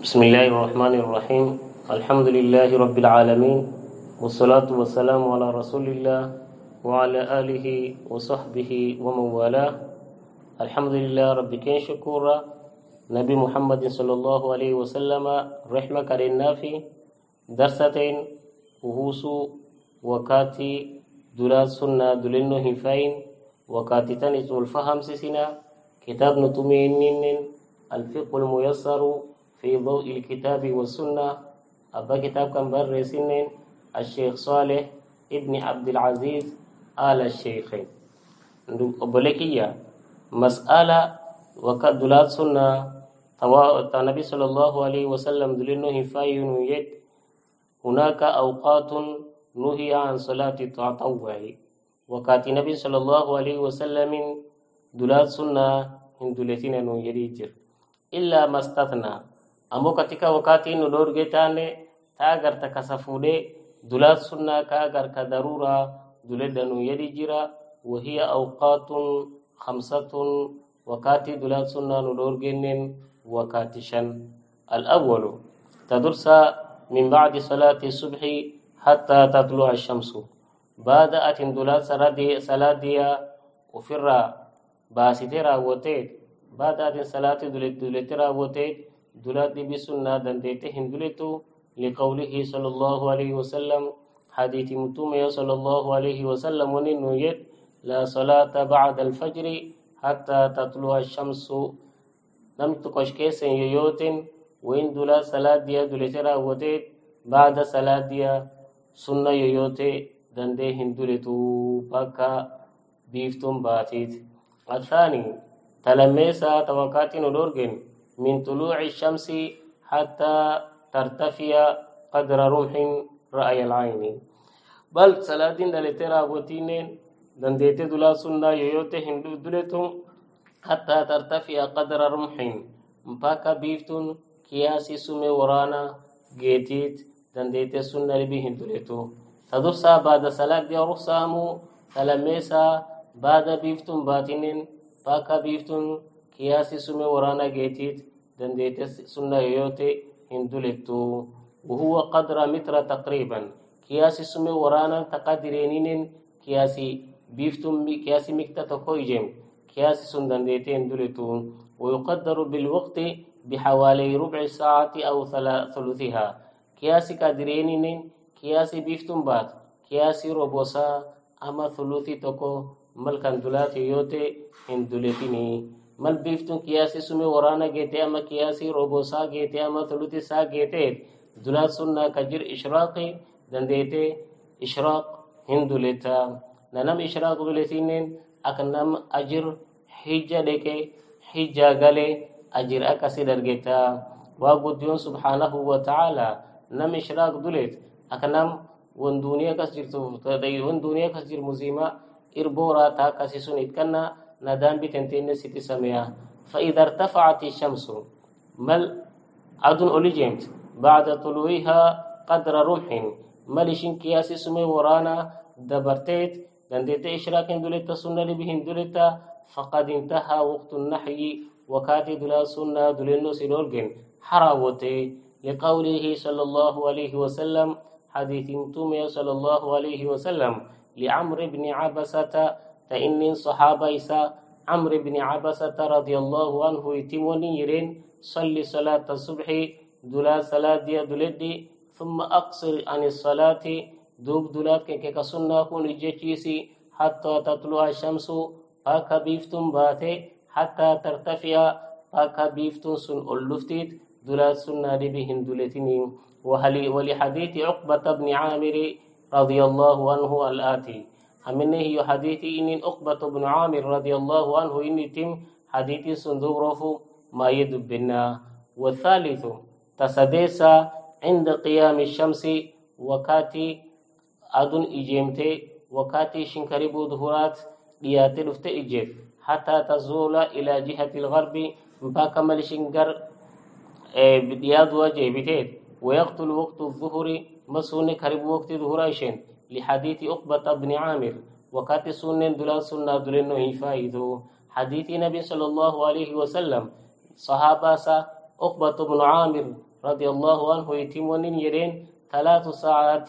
بسم الله الرحمن الرحيم. الحمد لله رب العالمين، والصلاة والسلام على رسول الله وعلى آله وصحبه ومن والاه. الحمد لله رب كين شكورا. نبي محمد صلى الله عليه وسلم رحمة كرنا في درستين وهوسو وكاتي دولات سنة دولنو هفاين وكاتي تانيس والفهم سسنا كتاب نتمينين الفقه الميسر في ضوء الكتاب والسنة. أبا كتاب كان برسنين الشيخ صالح ابن عبد العزيز آل الشيخين. أبوليكية مسألة وقت دولات سنة النبي صلى الله عليه وسلم دلنه هفاين يد هناك أوقات نهي عن صلاة التطوع. وقت النبي صلى الله عليه وسلم دولات سنة هندولتين يريجر إلا ما استثنى. أمو katika wakati nudorgetane tagar takasafude dulat sunna kagar kadarura duledanu yadijira وهي أوقات خمسة wakati dulat sunna nudorgenen wakatishan. الأول تدرس من بعد صلاة الصبح حتى تطلع الشمس بعد أتن دولات سلادية وفرا باسيترا وتيت بعد أتن صلاة دولترا وتيت دولات بسنة دندته هندلتو لقوله صلى الله عليه وسلم حديث متومي صلى الله عليه وسلم وننو يد لا صلاة بعد الفجر حتى تطلع الشمس لم تقشكيس يوتين وين دولات صلاة ديا دولترا وتيت بعد صلاة ديا سنة يوتي دنده هندلتو بكا بيفتم باتيت. الثاني تلميسا توقات ندورجن من طلوع الشمس حتى ترتفع قدر رمح رأي العين. بل سلادين دلترا وتينين دنديت دولا سنة يوتي هندو دلتم حتى ترتفع قدر رمح مباكا بيفتون كياسي سمي ورانا جيتيت دنديت سنة لبي هندولتو. تدرسا بعد صلاة دي رخصامو تلميسا بعد بيفتون باتينين باكا بيفتون كياسي سمي ورانا جيتيت دنديت سنة يوتي هندولتو وهو قدر متر تقريبا. كياسي سمي ورانا تقدرينين كياسي بيفتم كياسي مكتا تكويجم كياسي سن دنديت هندولتو. ويقدر بالوقت بحوالي ربع ساعة أو ثلثها. كياسي قدرينين كياسي بيفتم بات كياسي روبوسا أما ثلثي تكو ملكان دولات يوتي هندولتيني مل بيفتون كياسي سمي ورانا جيتي أما كياسي روبوسا جيتي أما ثلثي سا جيتي دولات سنة كجر إشراقي دنديتي إشراق هندولتا ننم إشراق دولتينين أكنم أجر حجة لكي حجة غالي أجر أكسي درجتا وقديون سبحانه وتعالى نم إشراق دولت أكنم ون دنيا كسجر ون دنيا كسجر مزيمة إربورا تا كسيسون إتكنا ندام بتنتين ستي سميا. فإذا ارتفعت الشمس مل عدن أوليجمت بعد طلوعها قدر رمح ملشين كياسي سمي ورانا دبرتيت دنديت إشراك دولتا سنة لبهن دولتا فقد انتهى وقت النحي وكاتي دولا سنة دولنو سيلورجن حراوتي لقوله صلى الله عليه وسلم حديث تومي صلى الله عليه وسلم لعمرو بن عبسة فإن صحابة إسا عمرو بن عبسة رضي الله عنه يتموني يرين صلي صلاة الصبح دولا صلاة دي دولدي ثم أقصر عن الصلاة دوب دولات كنك سنة كون جيشيسي حتى تطلع الشمس باكا بيفتم باتي حتى ترتفع باكا بيفتم سن ألفتيت دولات سنة لبهن دولتين. ولحديث عقبة بن عامر رضي الله عنه الآتي أمنه هي حديثي إن عقبة بن عامر رضي الله عنه إن تم حديثي سندوره ما يدبنا. والثالث تصديسا عند قيام الشمس وكاتي أدن إجيمتي وكاتي شنكريبو ظهورات لياتي لفت إجيب حتى تزول إلى جهة الغرب مباكمل شنكر بدياد وجه بتيت ويقتل وقت الظهر مسون كريب وقت ظهوراشين لحديث عقبة بن عامر وكاتي سنن دلا سنة دلنو يفايدو حديث النبي صلى الله عليه وسلم صحابة عقبة بن عامر رضي الله عنه يتم ونين يرين 3 ساعات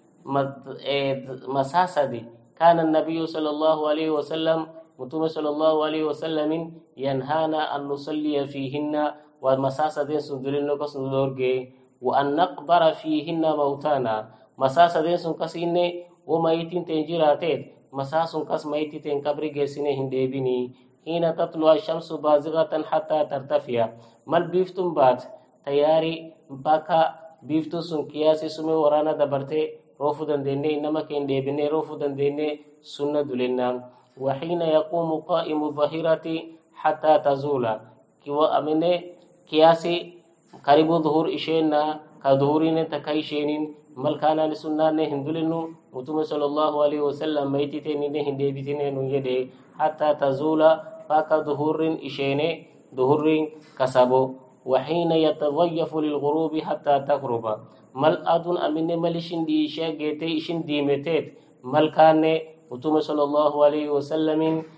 مساسدي كان النبي صلى الله عليه وسلم متوم صلى الله عليه وسلم ينهانا أن نصلي فيهن ومساسدين سندلين نقص ندورجي وأن نقبر فيهن موتانا مساسدين سنكسين وميتين تنجراتين مساس كس ميتين كبري جسنه هندبيني حين تطلع الشمس بازغة حتى ترتفع مال بيفتم بات تياري باكا بيفتو سن كياسي سمي ورانا دبرتي روفو دنديني إنما كين ديبيني روفو دنديني سنة دلنا وحين يقوم قائم الظهيرة حتى تزول كيوا أمني كياسي قريب ظهور إشينا كظهورين تكايشينين مال كان لسنة هندلنو متوم صلى الله عليه وسلم ميتين هندبيتين نيدي حتى تزول باكا ظهور إشيني ظهور كسبو وحين يتضيف للغروب حتى تغرب مال أدون أمين مالشين دي شاقيتي إشين ديمتيت مال كان متوم صلى الله عليه وسلم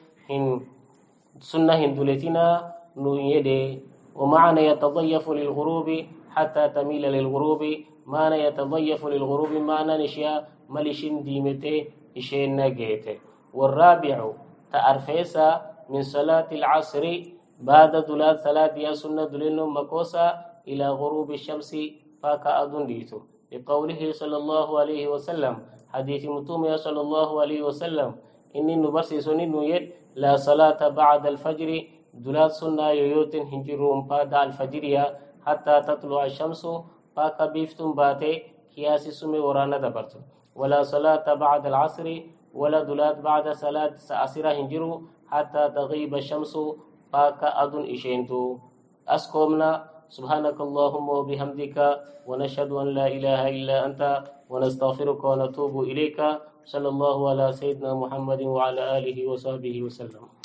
سنة هندلتنا نيدي ومعنى يتضيف للغروب حتى تميل للغروب معنى يتضيف للغروب معنى نشيا مالشين ديمتي إشين ناقيتي والرابع تأرفيسا من صلاة العصر بعد دولات صلاة يا سنة دليل مكوسا إلى غروب الشمس فاكا أدن ديتو لقوله صلى الله عليه وسلم حديث متوم صلى الله عليه وسلم إني نبرسي سنين نيت لا صلاة بعد الفجر دولات سنة يوتن هنجرون بعد الفجر حتى تطلع الشمس فاكا بيفتم باتي كياسي سمي ورانا دبرتو ولا صلاة بعد العصر ولا دولات بعد صلاة عصر هنجرو حتى تغيب الشمس فاكا أدن إشينتو أسكمنا سبحانك اللهم وبحمدك ونشهد أن لا إله إلا أنت ونستغفرك ونتوب إليك صلى الله على سيدنا محمد وعلى آله وصحبه وسلم.